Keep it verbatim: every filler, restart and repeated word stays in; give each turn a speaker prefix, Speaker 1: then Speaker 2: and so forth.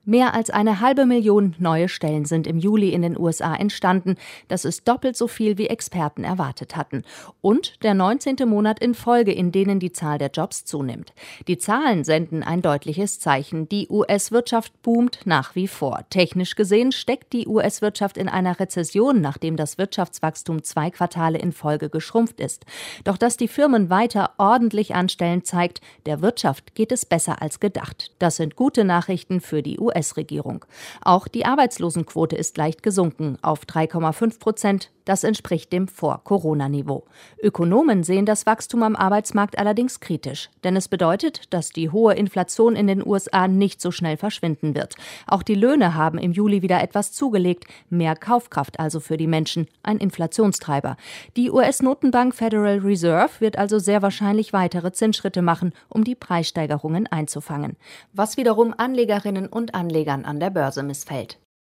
Speaker 1: Mehr als eine halbe Million neue Stellen sind im Juli in den U S A entstanden. Das ist doppelt so viel, wie Experten erwartet hatten. Und der neunzehnte Monat in Folge, in denen die Zahl der Jobs zunimmt. Die Zahlen senden ein deutliches Zeichen. Die U S-Wirtschaft boomt nach wie vor. Technisch gesehen steckt die U S-Wirtschaft in einer Rezession, nachdem das Wirtschaftswachstum zwei Quartale in Folge geschrumpft ist. Doch dass die Firmen weiter ordentlich anstellen, zeigt, der Wirtschaft geht es besser als gedacht. Das sind gute Nachrichten für die U S-Regierung. Auch die Arbeitslosenquote ist leicht gesunken auf drei Komma fünf Prozent. Das entspricht dem Vor-Corona-Niveau. Ökonomen sehen das Wachstum am Arbeitsmarkt allerdings kritisch. Denn es bedeutet, dass die hohe Inflation in den U S A nicht so schnell verschwinden wird. Auch die Löhne haben im Juli wieder etwas zugelegt. Mehr Kaufkraft also für die Menschen. Ein Inflationstreiber. Die U S-Notenbank Federal Reserve wird also sehr wahrscheinlich weitere Zinsschritte machen, um die Preissteigerungen einzufangen. Was wiederum Anlegerinnen und Anlegern an der Börse missfällt.